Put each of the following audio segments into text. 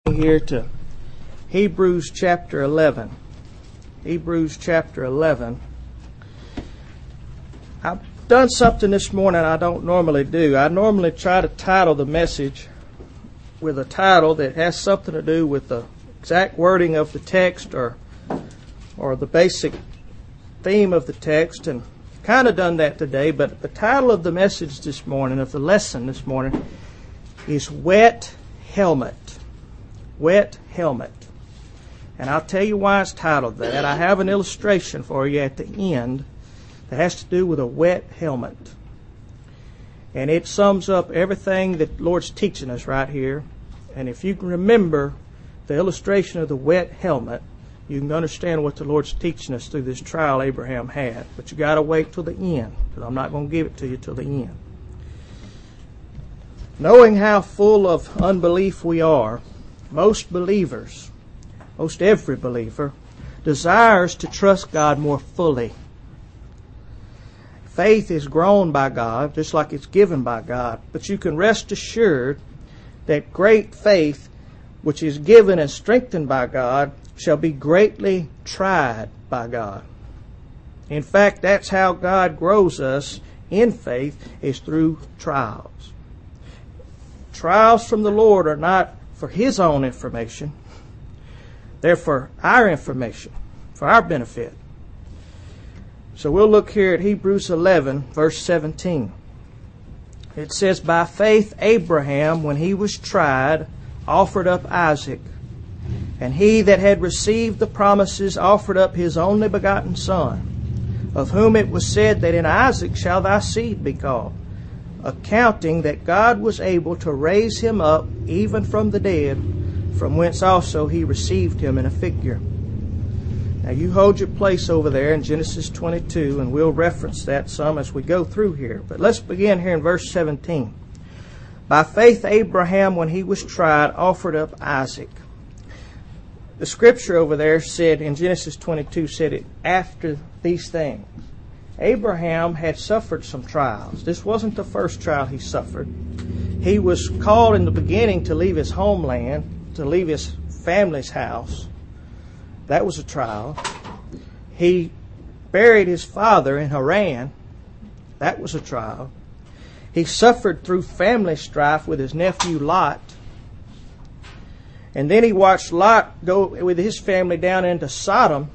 Here to Hebrews chapter 11. Hebrews chapter 11. I've done something this morning I don't normally do. I normally try to title the message with a title that has something to do with the exact wording of the text or the basic theme of the text, and kind of done that today. But the title of the message this morning, of the lesson this morning, is Wet Helmet. Wet helmet. And I'll tell you why it's titled that. I have an illustration for you at the end that has to do with a wet helmet. And it sums up everything that the Lord's teaching us right here. And if you can remember the illustration of the wet helmet, you can understand what the Lord's teaching us through this trial Abraham had. But you got to wait till the end, because I'm not going to give it to you till the end. Knowing how full of unbelief we are, most believers, most every believer, desires to trust God more fully. Faith is grown by God, just like it's given by God. But you can rest assured that great faith, which is given and strengthened by God, shall be greatly tried by God. In fact, that's how God grows us in faith, is through trials. Trials from the Lord are not for His own information. They're for our information, for our benefit. So we'll look here at Hebrews 11, verse 17. It says, "By faith Abraham, when he was tried, offered up Isaac. And he that had received the promises offered up his only begotten son, of whom it was said that in Isaac shall thy seed be called, accounting that God was able to raise him up even from the dead, from whence also he received him in a figure." Now you hold your place over there in Genesis 22, and we'll reference that some as we go through here. But let's begin here in verse 17. "By faith Abraham, when he was tried, offered up Isaac." The scripture over there said, in Genesis 22, said it after these things. Abraham had suffered some trials. This wasn't the first trial he suffered. He was called in the beginning to leave his homeland, to leave his family's house. That was a trial. He buried his father in Haran. That was a trial. He suffered through family strife with his nephew Lot. And then he watched Lot go with his family down into Sodom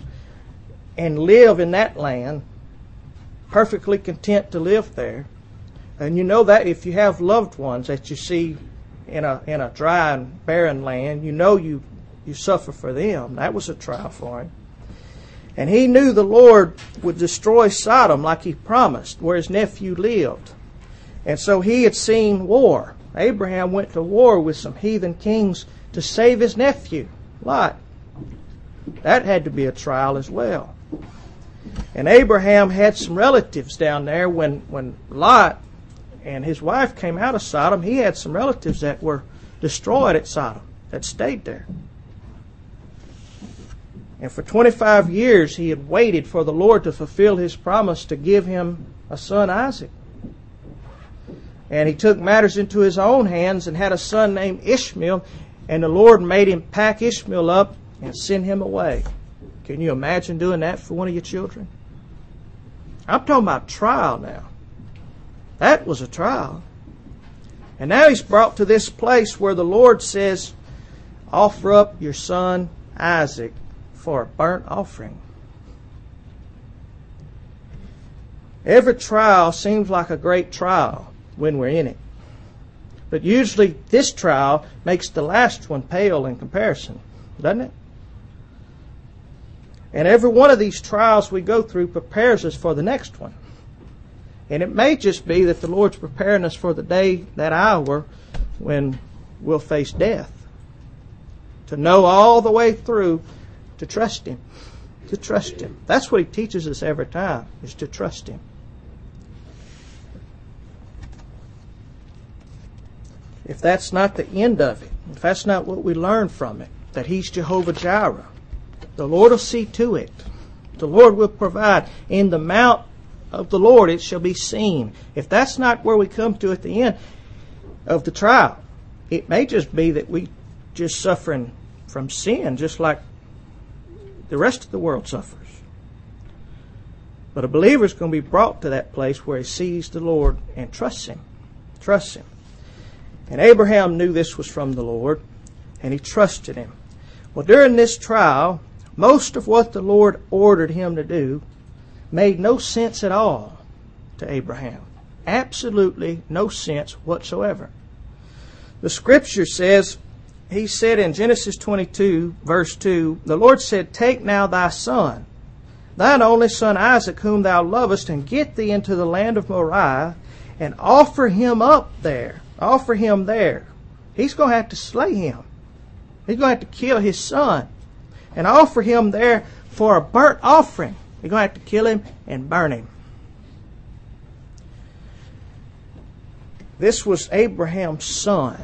and live in that land, perfectly content to live there. And you know that if you have loved ones that you see in a dry and barren land, you know you suffer for them. That was a trial for him. And he knew the Lord would destroy Sodom like He promised, where his nephew lived. And so he had seen war. Abraham went to war with some heathen kings to save his nephew, Lot. That had to be a trial as well. And Abraham had some relatives down there. When Lot and his wife came out of Sodom, he had some relatives that were destroyed at Sodom, that stayed there. And for 25 years he had waited for the Lord to fulfill His promise to give him a son, Isaac. And he took matters into his own hands and had a son named Ishmael, and the Lord made him pack Ishmael up and send him away. Can you imagine doing that for one of your children? I'm talking about trial now. That was a trial. And now he's brought to this place where the Lord says, offer up your son Isaac for a burnt offering. Every trial seems like a great trial when we're in it. But usually this trial makes the last one pale in comparison, doesn't it? And every one of these trials we go through prepares us for the next one. And it may just be that the Lord's preparing us for the day, that hour, when we'll face death. To know all the way through to trust Him. To trust Him. That's what He teaches us every time, is to trust Him. If that's not the end of it, if that's not what we learn from it, that He's Jehovah Jireh, the Lord will see to it. The Lord will provide. In the mount of the Lord it shall be seen. If that's not where we come to at the end of the trial, it may just be that we just suffering from sin, just like the rest of the world suffers. But a believer is going to be brought to that place where he sees the Lord and trusts Him. Trusts Him. And Abraham knew this was from the Lord, and he trusted Him. Well, during this trial, most of what the Lord ordered him to do made no sense at all to Abraham. Absolutely no sense whatsoever. The Scripture says, He said in Genesis 22, verse 2, the Lord said, "Take now thy son, thine only son Isaac, whom thou lovest, and get thee into the land of Moriah, and offer him up there." Offer him there. He's going to have to slay him. He's going to have to kill his son. And offer him there for a burnt offering. You're going to have to kill him and burn him. This was Abraham's son.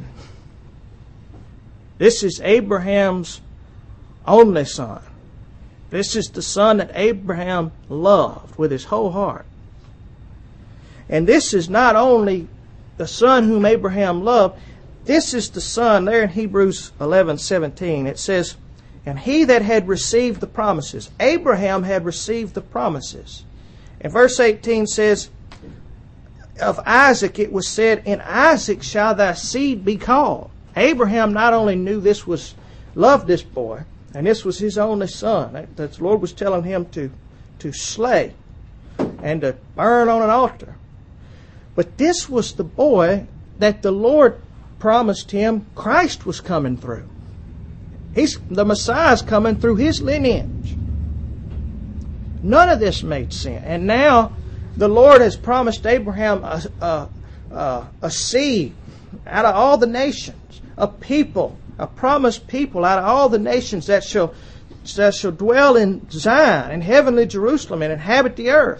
This is Abraham's only son. This is the son that Abraham loved with his whole heart. And this is not only the son whom Abraham loved, this is the son, there in Hebrews 11:17, it says, "And he that had received the promises," Abraham had received the promises. And verse 18 says, of Isaac it was said, "In Isaac shall thy seed be called." Abraham not only knew loved this boy, and this was his only son, that the Lord was telling him to slay and to burn on an altar. But this was the boy that the Lord promised him Christ was coming through. The Messiah's coming through his lineage. None of this made sense. And now the Lord has promised Abraham a seed out of all the nations, a people, a promised people out of all the nations that shall dwell in Zion, in heavenly Jerusalem, and inhabit the earth.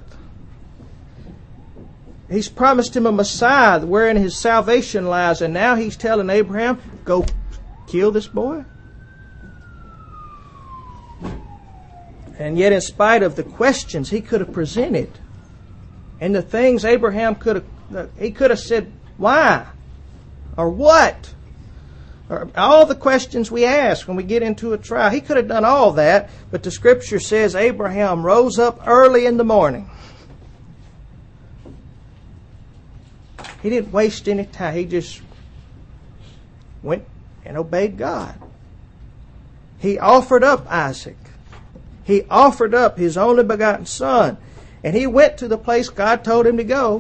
He's promised him a Messiah wherein his salvation lies, and now he's telling Abraham, go kill this boy? And yet, in spite of the questions he could have presented, and the things Abraham could have said, why? Or what? Or all the questions we ask when we get into a trial. He could have done all that, but the Scripture says Abraham rose up early in the morning. He didn't waste any time. He just went and obeyed God. He offered up Isaac. He offered up his only begotten son. And he went to the place God told him to go.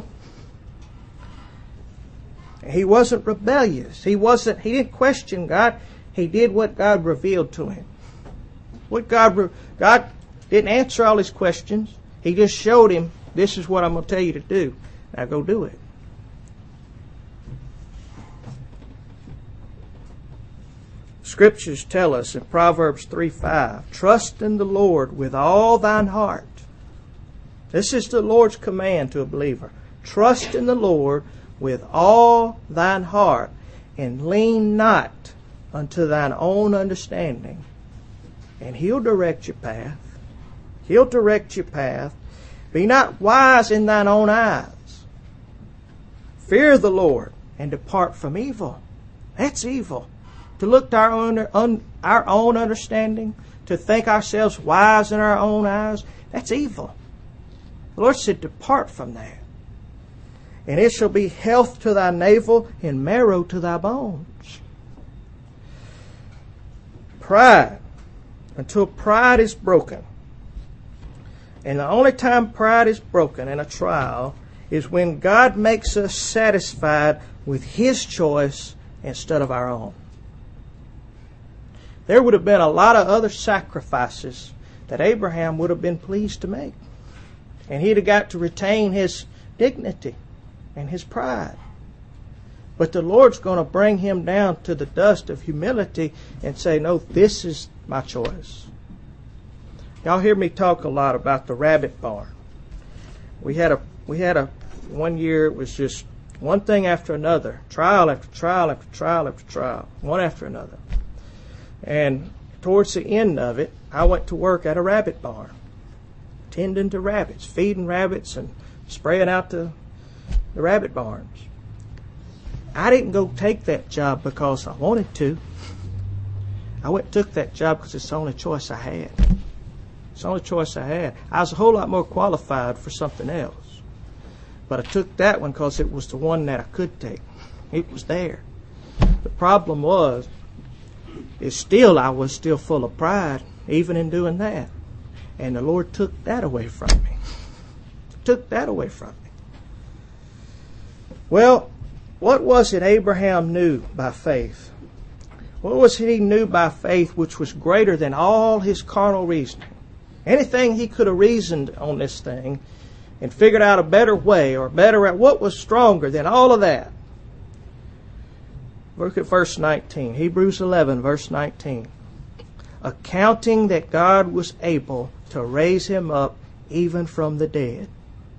He wasn't rebellious. He didn't question God. He did what God revealed to him. God didn't answer all his questions. He just showed him, this is what I'm going to tell you to do. Now go do it. Scriptures tell us in Proverbs 3:5, "Trust in the Lord with all thine heart." This is the Lord's command to a believer. Trust in the Lord with all thine heart, and lean not unto thine own understanding. And He'll direct your path. He'll direct your path. Be not wise in thine own eyes. Fear the Lord and depart from evil. That's evil. To look to our own understanding, to think ourselves wise in our own eyes, that's evil. The Lord said, depart from that. And it shall be health to thy navel and marrow to thy bones. Pride, until pride is broken. And the only time pride is broken in a trial is when God makes us satisfied with His choice instead of our own. There would have been a lot of other sacrifices that Abraham would have been pleased to make. And he'd have got to retain his dignity and his pride. But the Lord's going to bring him down to the dust of humility and say, no, this is my choice. Y'all hear me talk a lot about the rabbit barn. We had a one year, it was just one thing after another, trial after trial after trial after trial, one after another. And towards the end of it, I went to work at a rabbit barn, tending to rabbits, feeding rabbits and spraying out the rabbit barns. I didn't go take that job because I wanted to. I went and took that job because it's the only choice I had. It's the only choice I had. I was a whole lot more qualified for something else. But I took that one because it was the one that I could take. It was there. The problem I was still full of pride, even in doing that. And the Lord took that away from me. Took that away from me. Well, what was it Abraham knew by faith? What was it he knew by faith which was greater than all his carnal reasoning? Anything he could have reasoned on this thing and figured out a better way or what was stronger than all of that? Look at verse 19. Hebrews 11, verse 19. Accounting that God was able to raise him up even from the dead.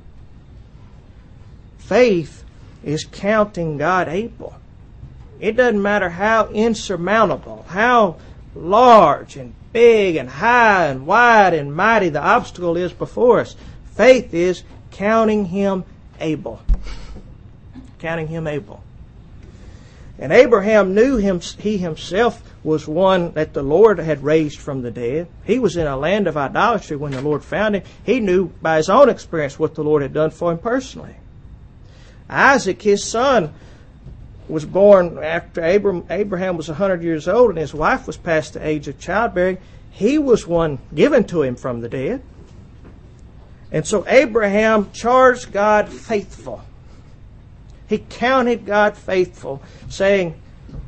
Faith is counting God able. It doesn't matter how insurmountable, how large and big and high and wide and mighty the obstacle is before us. Faith is counting him able. Counting him able. And Abraham knew he himself was one that the Lord had raised from the dead. He was in a land of idolatry when the Lord found him. He knew by his own experience what the Lord had done for him personally. Isaac, his son, was born after Abraham was 100 years old and his wife was past the age of childbearing. He was one given to him from the dead. And so Abraham charged God faithful. He counted God faithful, saying,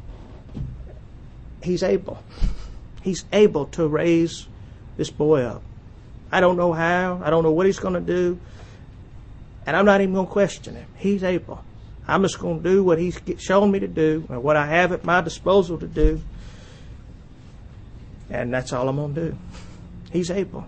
He's able. He's able to raise this boy up. I don't know how. I don't know what he's going to do. And I'm not even going to question him. He's able. I'm just going to do what he's shown me to do and what I have at my disposal to do. And that's all I'm going to do. He's able.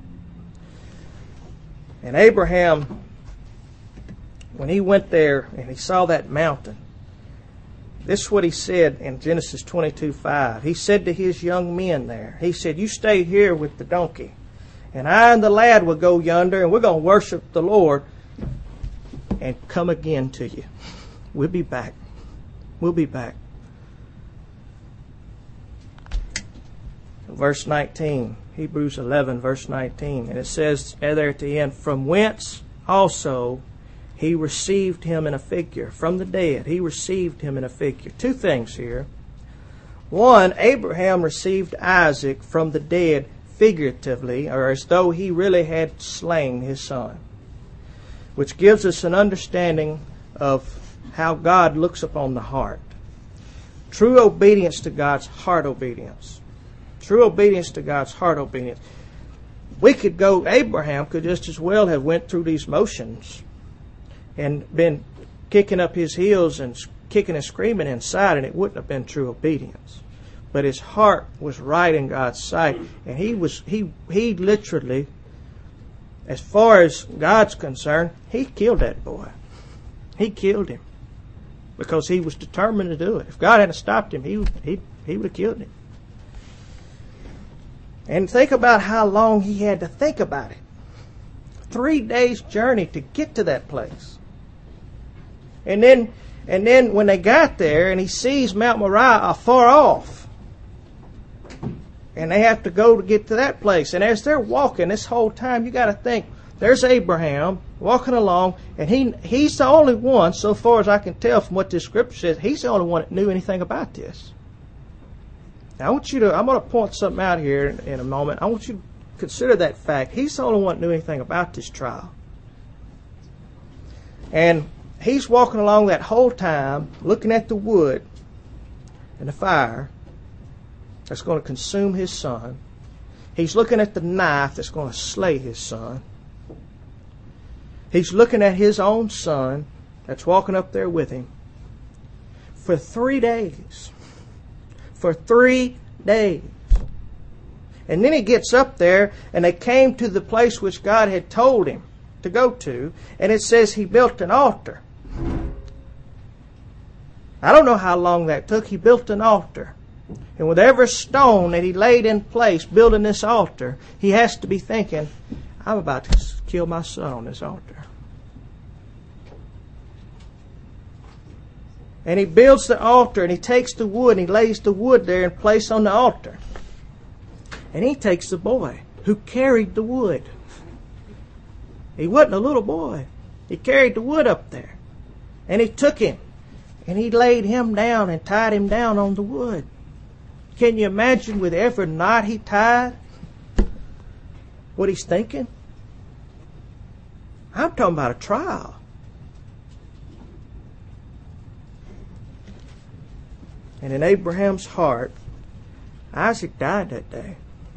And Abraham, when he went there and he saw that mountain, this is what he said in Genesis 22:5. He said to his young men there, he said, you stay here with the donkey, and I and the lad will go yonder, and we're going to worship the Lord and come again to you. We'll be back. We'll be back. Verse 19, Hebrews 11, verse 19. And it says there at the end, from whence also he received him in a figure. From the dead, he received him in a figure. Two things here. One, Abraham received Isaac from the dead figuratively, or as though he really had slain his son, which gives us an understanding of how God looks upon the heart. True obedience to God's heart obedience. True obedience to God's heart obedience. Abraham could just as well have went through these motions and been kicking up his heels and kicking and screaming inside, and it wouldn't have been true obedience. But his heart was right in God's sight, and he literally, as far as God's concerned, he killed that boy. He killed him because he was determined to do it. If God hadn't stopped him, he would have killed him. And think about how long he had to think about it. 3 days' journey to get to that place. And then when they got there and he sees Mount Moriah afar off, and they have to go to get to that place. And as they're walking this whole time, you got to think, there's Abraham walking along, and he's the only one, so far as I can tell from what this scripture says, he's the only one that knew anything about this. Now I'm going to point something out here in a moment. I want you to consider that fact. He's the only one that knew anything about this trial. And he's walking along that whole time, looking at the wood and the fire that's going to consume his son. He's looking at the knife that's going to slay his son. He's looking at his own son that's walking up there with him for 3 days. For 3 days. And then he gets up there, and they came to the place which God had told him to go to, and it says he built an altar. I don't know how long that took. He built an altar. And with every stone that he laid in place building this altar, he has to be thinking, I'm about to kill my son on this altar. And he builds the altar, and he takes the wood, and he lays the wood there in place on the altar. And he takes the boy who carried the wood. He wasn't a little boy. He carried the wood up there. And he took him. And he laid him down and tied him down on the wood. Can you imagine with every knot he tied what he's thinking? I'm talking about a trial. And in Abraham's heart, Isaac died that day.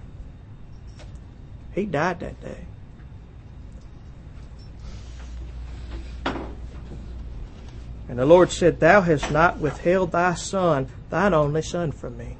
He died that day. And the Lord said, Thou hast not withheld thy son, thine only son, from me.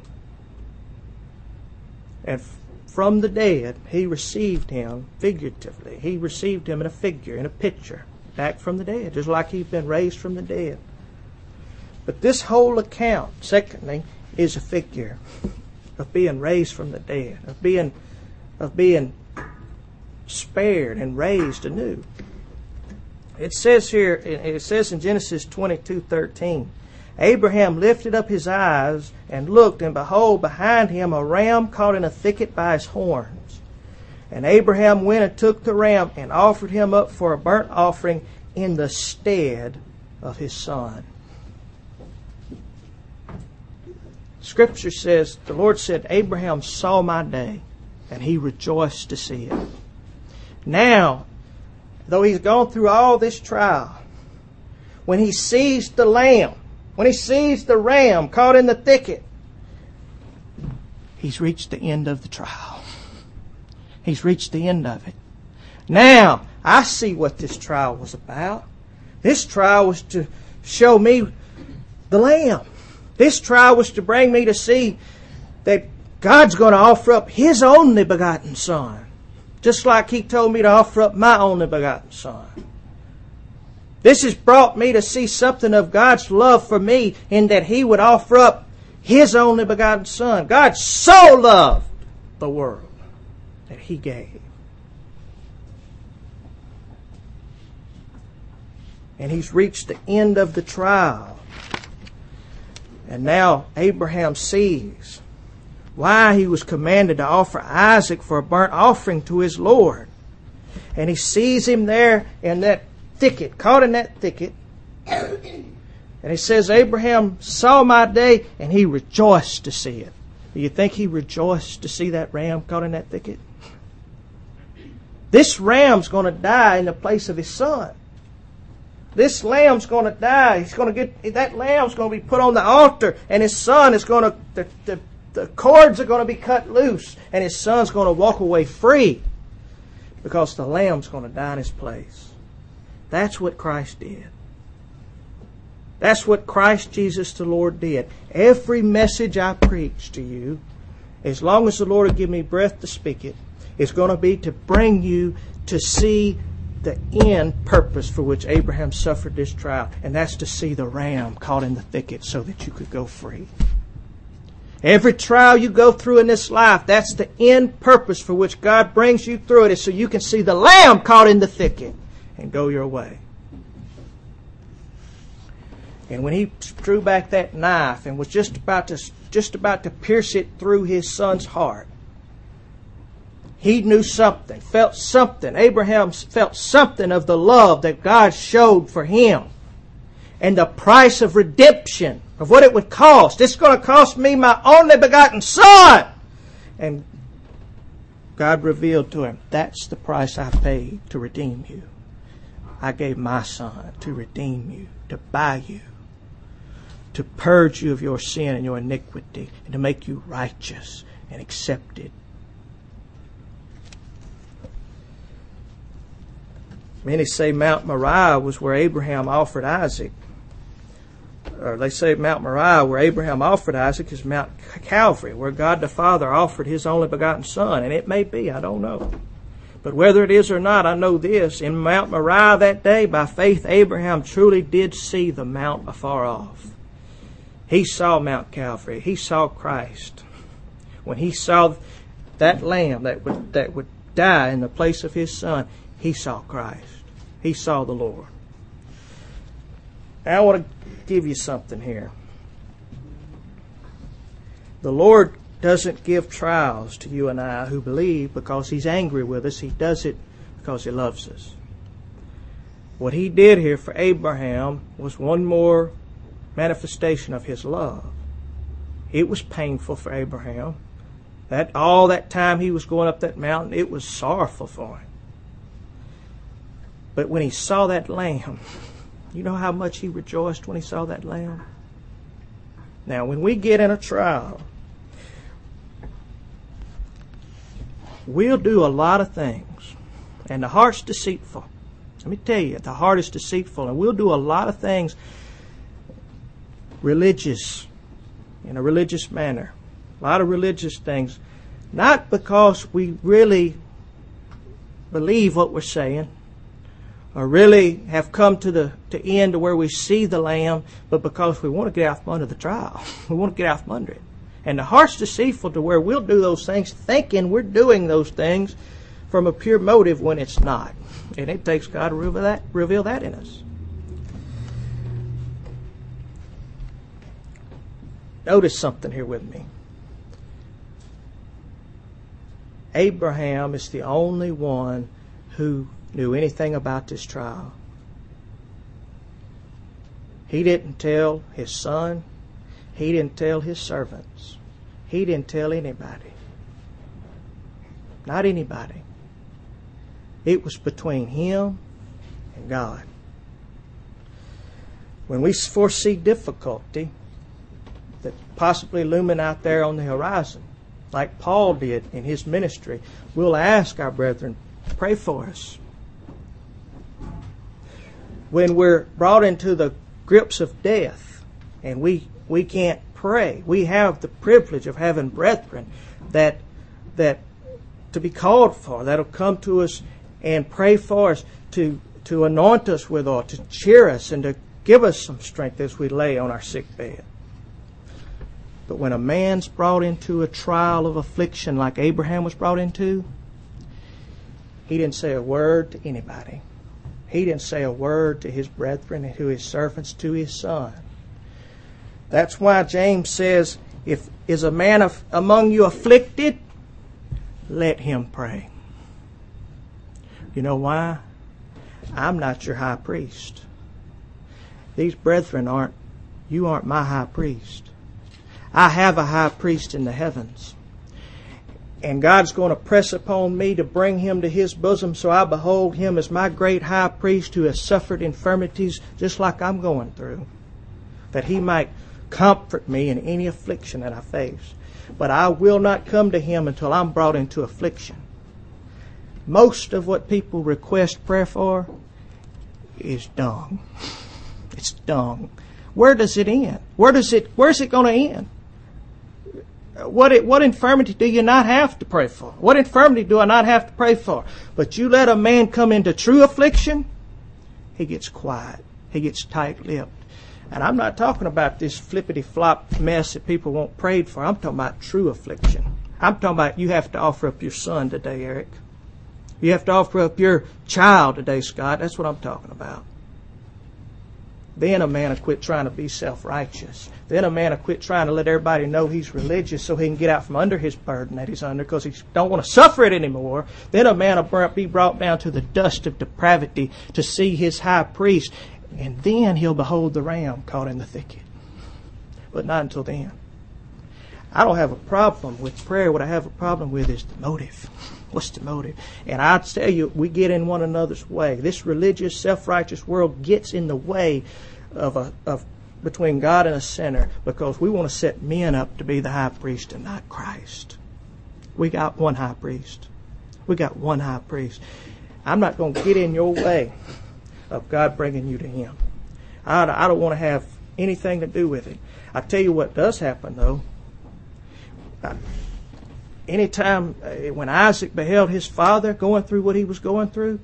And from the dead, he received him figuratively. He received him in a figure, in a picture, back from the dead, just like he'd been raised from the dead. But this whole account, secondly, is a figure of being raised from the dead, of being spared and raised anew. It says here, it says in Genesis 22:13, Abraham lifted up his eyes and looked, and behold, behind him a ram caught in a thicket by his horns. And Abraham went and took the ram and offered him up for a burnt offering in the stead of his son. Scripture says, the Lord said, Abraham saw my day, and he rejoiced to see it. Now, though he's gone through all this trial, when he sees the lamb, when he sees the ram caught in the thicket, he's reached the end of the trial. He's reached the end of it. Now, I see what this trial was about. This trial was to show me the lamb. This trial was to bring me to see that God's going to offer up His only begotten Son, just like He told me to offer up my only begotten Son. This has brought me to see something of God's love for me in that He would offer up His only begotten Son. God so loved the world that He gave. And He's reached the end of the trial. And now Abraham sees why he was commanded to offer Isaac for a burnt offering to his Lord. And he sees him there in that thicket, caught in that thicket. And he says, Abraham saw my day and he rejoiced to see it. Do you think he rejoiced to see that ram caught in that thicket? This ram's going to die in the place of his son. This lamb's going to die. That lamb's going to be put on the altar, and his son is going to, the cords are going to be cut loose, and his son's going to walk away free because the lamb's going to die in his place. That's what Christ did. That's what Christ Jesus the Lord did. Every message I preach to you, as long as the Lord will give me breath to speak it, is going to be to bring you to see the end purpose for which Abraham suffered this trial, and that's to see the ram caught in the thicket so that you could go free. Every trial you go through in this life, that's the end purpose for which God brings you through it, is so you can see the lamb caught in the thicket and go your way. And when he drew back that knife and was just about to pierce it through his son's heart, he knew something, felt something. Abraham felt something of the love that God showed for him. And the price of redemption, of what it would cost. It's going to cost me my only begotten son. And God revealed to him, that's the price I paid to redeem you. I gave my son to redeem you, to buy you, to purge you of your sin and your iniquity, and to make you righteous and accepted. Many say Mount Moriah was where Abraham offered Isaac. Or they say Mount Moriah, where Abraham offered Isaac, is Mount Calvary, where God the Father offered His only begotten Son. And it may be, I don't know. But whether it is or not, I know this. In Mount Moriah that day, by faith, Abraham truly did see the mount afar off. He saw Mount Calvary. He saw Christ. When he saw that lamb that would die in the place of his son, he saw Christ. He saw the Lord. Now I want to give you something here. The Lord doesn't give trials to you and I who believe because He's angry with us. He does it because He loves us. What He did here for Abraham was one more manifestation of His love. It was painful for Abraham. All that time he was going up that mountain, it was sorrowful for him. But when he saw that lamb, you know how much he rejoiced when he saw that lamb? Now, when we get in a trial, we'll do a lot of things. And the heart's deceitful. Let me tell you, the heart is deceitful. And we'll do a lot of things religious, in a religious manner. A lot of religious things. Not because we really believe what we're saying, or really have come to the end to where we see the Lamb, but because we want to get out from under the trial. We want to get out from under it. And the heart's deceitful to where we'll do those things thinking we're doing those things from a pure motive when it's not. And it takes God to reveal that in us. Notice something here with me. Abraham is the only one who knew anything about this trial. He didn't tell his son. He didn't tell his servants. He didn't tell anybody. Not anybody. It was between him and God. When we foresee difficulty that possibly looming out there on the horizon, like Paul did in his ministry, we'll ask our brethren, pray for us. When we're brought into the grips of death and we can't pray, we have the privilege of having brethren that to be called for, that'll come to us and pray for us, to anoint us with oil, to cheer us and to give us some strength as we lay on our sick bed. But when a man's brought into a trial of affliction like Abraham was brought into, he didn't say a word to anybody. He didn't say a word to his brethren, to his servants, to his son. That's why James says, if is a man among you afflicted, let him pray. You know why? I'm not your high priest. These brethren you aren't my high priest. I have a high priest in the heavens. And God's going to press upon me to bring him to his bosom, so I behold him as my great high priest who has suffered infirmities just like I'm going through, that he might comfort me in any affliction that I face. But I will not come to him until I'm brought into affliction. Most of what people request prayer for is dung. It's dung. Where does it end? Where's it going to end? What infirmity do you not have to pray for? What infirmity do I not have to pray for? But you let a man come into true affliction, he gets quiet. He gets tight-lipped. And I'm not talking about this flippity-flop mess that people want prayed for. I'm talking about true affliction. I'm talking about you have to offer up your son today, Eric. You have to offer up your child today, Scott. That's what I'm talking about. Then a man will quit trying to be self-righteous. Then a man will quit trying to let everybody know he's religious so he can get out from under his burden that he's under because he don't want to suffer it anymore. Then a man will be brought down to the dust of depravity to see his high priest. And then he'll behold the ram caught in the thicket. But not until then. I don't have a problem with prayer. What I have a problem with is the motive. What's the motive? And I tell you, we get in one another's way. This religious, self-righteous world gets in the way of between God and a sinner because we want to set men up to be the high priest and not Christ. We got one high priest. We got one high priest. I'm not going to get in your way of God bringing you to Him. I don't want to have anything to do with it. I tell you what does happen, though. Anytime when Isaac beheld his father going through what he was going through,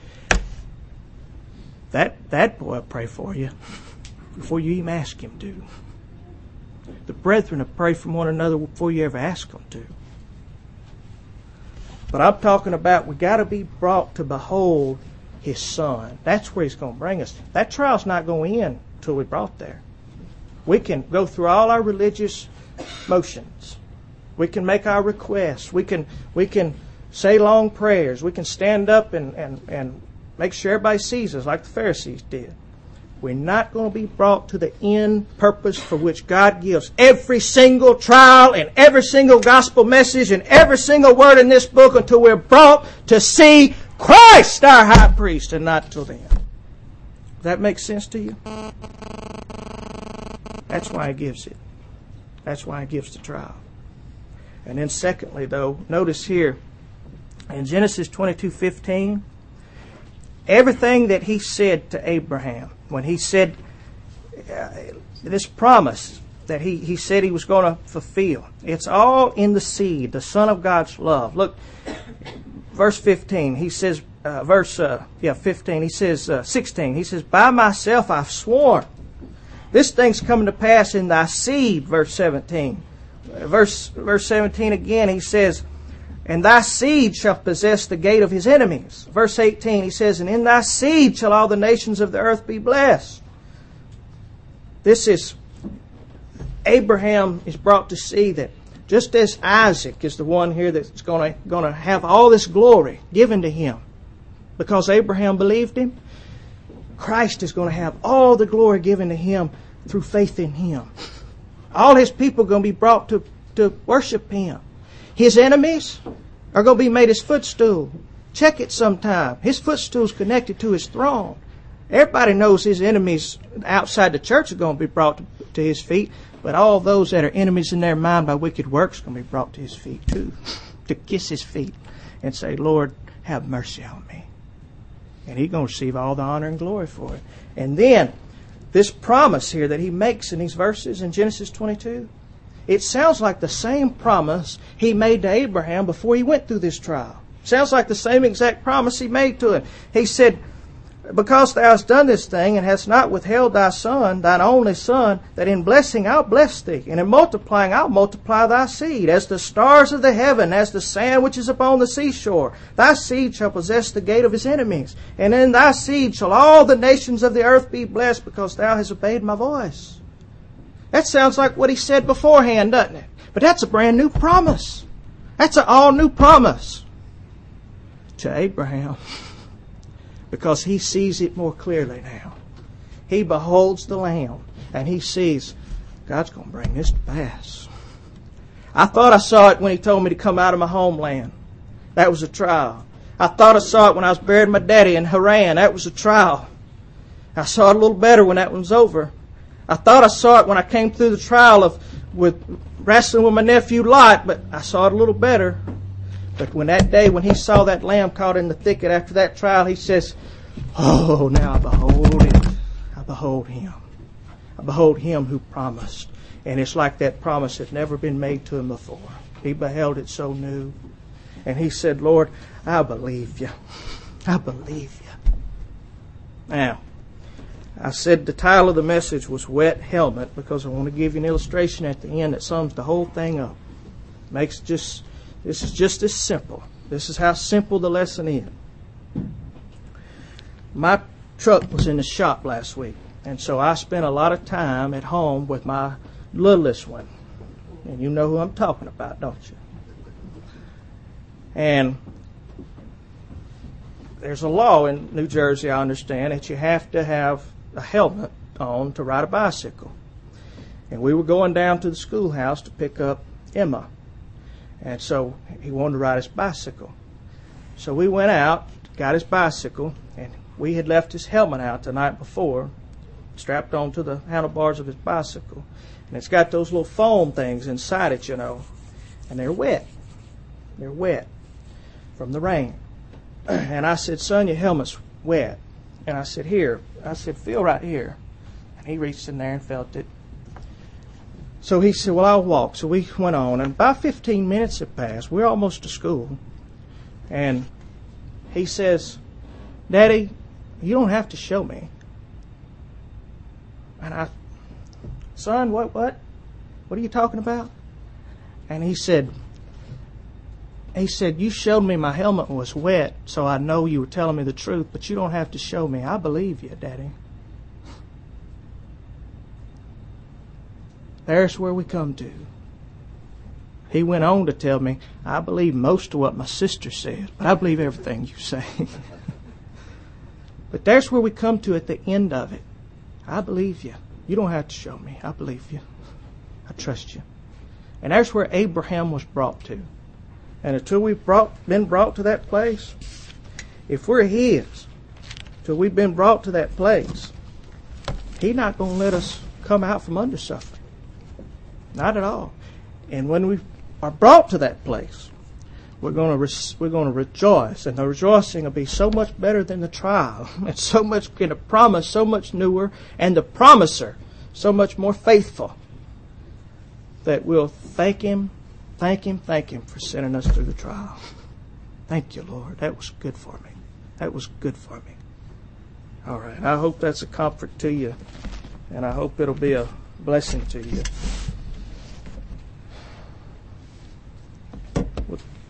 that boy will pray for you before you even ask him to. The brethren will pray for one another before you ever ask them to. But I'm talking about we got to be brought to behold his son. That's where he's going to bring us. That trial's not going to end until we're brought there. We can go through all our religious motions. We can make our requests. We can say long prayers. We can stand up and make sure everybody sees us like the Pharisees did. We're not going to be brought to the end purpose for which God gives every single trial and every single gospel message and every single word in this book until we're brought to see Christ, our high priest, and not till then. Does that make sense to you? That's why He gives it. That's why He gives the trial. And then secondly, though, notice here in Genesis 22:15, everything that He said to Abraham, when He said this promise that he said He was going to fulfill, it's all in the seed, the Son of God's love. Look, verse 15, He says, 15, He says, 16, He says, by myself I've sworn, this thing's coming to pass in thy seed, verse 17. Verse 17 again, He says, and thy seed shall possess the gate of his enemies. Verse 18, He says, and in thy seed shall all the nations of the earth be blessed. This is, Abraham is brought to see that just as Isaac is the one here that's going to have all this glory given to him because Abraham believed him, Christ is going to have all the glory given to him through faith in Him. All His people are going to be brought to worship Him. His enemies are going to be made His footstool. Check it sometime. His footstool is connected to His throne. Everybody knows His enemies outside the church are going to be brought to His feet, but all those that are enemies in their mind by wicked works are going to be brought to His feet too, to kiss His feet and say, Lord, have mercy on me. And He's going to receive all the honor and glory for it. And then, this promise here that He makes in these verses in Genesis 22, it sounds like the same promise He made to Abraham before he went through this trial. Sounds like the same exact promise He made to him. He said, because thou hast done this thing, and hast not withheld thy son, thine only son, that in blessing I'll bless thee, and in multiplying I'll multiply thy seed, as the stars of the heaven, as the sand which is upon the seashore. Thy seed shall possess the gate of his enemies, and in thy seed shall all the nations of the earth be blessed, because thou hast obeyed my voice. That sounds like what He said beforehand, doesn't it? But that's a brand new promise. That's an all new promise to Abraham. Because he sees it more clearly now. He beholds the Lamb and he sees God's going to bring this to pass. I thought I saw it when He told me to come out of my homeland. That was a trial. I thought I saw it when I was burying my daddy in Haran. That was a trial. I saw it a little better when that one was over. I thought I saw it when I came through the trial with wrestling with my nephew Lot, but I saw it a little better. But when that day, when he saw that lamb caught in the thicket after that trial, he says, oh, now I behold it. I behold Him. I behold Him who promised. And it's like that promise had never been made to him before. He beheld it so new. And he said, Lord, I believe You. I believe You. Now, I said the title of the message was Wet Helmet because I want to give you an illustration at the end that sums the whole thing up. This is just as simple. This is how simple the lesson is. My truck was in the shop last week, and so I spent a lot of time at home with my littlest one. And you know who I'm talking about, don't you? And there's a law in New Jersey, I understand, that you have to have a helmet on to ride a bicycle. And we were going down to the schoolhouse to pick up Emma. And so he wanted to ride his bicycle. So we went out, got his bicycle, and we had left his helmet out the night before, strapped onto the handlebars of his bicycle. And it's got those little foam things inside it, you know. And they're wet. They're wet from the rain. And I said, son, your helmet's wet. And I said, here. I said, feel right here. And he reached in there and felt it. So he said, well, I'll walk. So we went on. And about 15 minutes had passed. We're almost to school. And he says, Daddy, you don't have to show me. And I, son, what are you talking about? And he said, you showed me my helmet was wet, so I know you were telling me the truth, but you don't have to show me. I believe you, Daddy. There's where we come to. He went on to tell me, I believe most of what my sister said, but I believe everything you say. But there's where we come to at the end of it. I believe you. You don't have to show me. I believe you. I trust you. And there's where Abraham was brought to. And until we've been brought to that place, if we're His, till we've been brought to that place, He's not going to let us come out from under suffering. Not at all. And when we are brought to that place, we're going to rejoice, and the rejoicing will be so much better than the trial, and so much in a promise, so much newer, and the promiser so much more faithful, that we'll thank Him for sending us through the trial. Thank you, Lord. That was good for me. That was good for me. All right. I hope that's a comfort to you, and I hope it'll be a blessing to you.